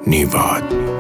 نیواد.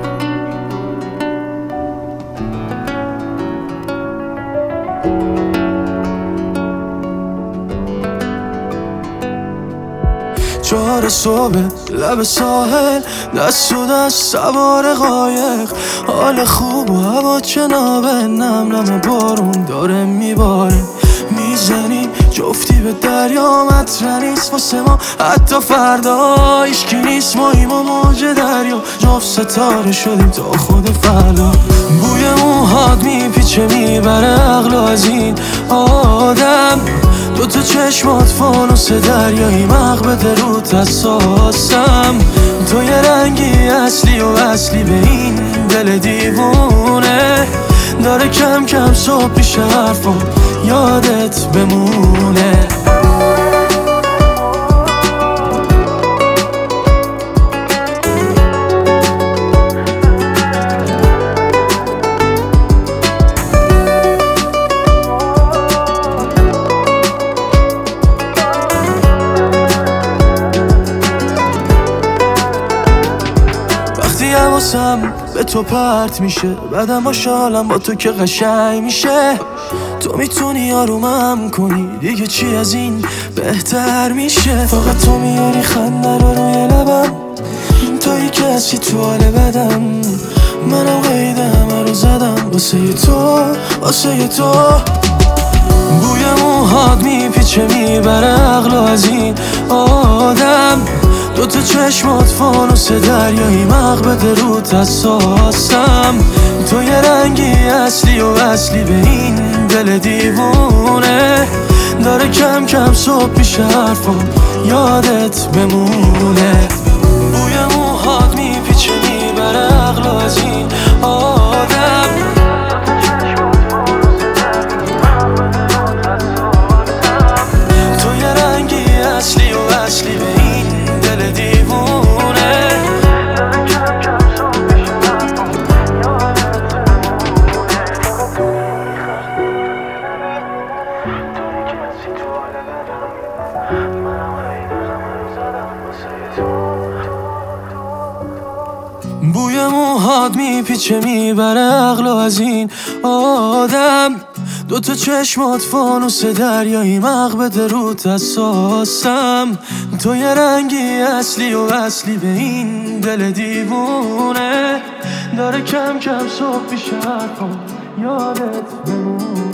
چهار صبح لب ساحل، دست تو دست سوار قایق، حال خوب و هوا جنابه، نم نم بارون داره میباره، میزنیم جفتی به دریا، مطرح نیست واسه ما حتی فردا، هیچکی نیست ماییم و موج دریا، جفت ستاره شدیم تا خود فردا. بوی موهات میپیچه میبره عقل از این آدم، دوتا چشمات فانوس دریایی، مغبت رود حساسم، تو یه رنگی اصلی و اصلی به این دل دیوونه، داره کم کم صبح پیش حرفم یادت بمونه. حواسم به تو پرت میشه، بعدم باشه حالم با تو که قشنگ میشه، تو میتونی آرومم کنی دیگه، چی از این بهتر میشه، فقط تو میاری خنده رو روی لبم، تویی کسی تو حال بدم، منم قید همه رو زدم واسه تو، واسه تو. بوی موهات میپیچه میبره عقل از این آدم، دوتا چشمات فانوس دریایی، مغبت رود حساسم، تو یه رنگی اصلی و اصلی به این دل دیوونه، داره کم کم صبح پیش حرفم یادت بمونه. بوی موهات میپیچه میبره عقل از این آدم، تو یه رنگی اصلی و اصلی به این دل دیوونه، بوی موهات میپیچه میبره عقل از این آدم، دوتا چشمات فانوس دریایی، مغبت رود حساسم، تو یه رنگی اصلی و اصلی به این دل دیوونه، داره کم کم صبح پیش حرفم یادت بمونه.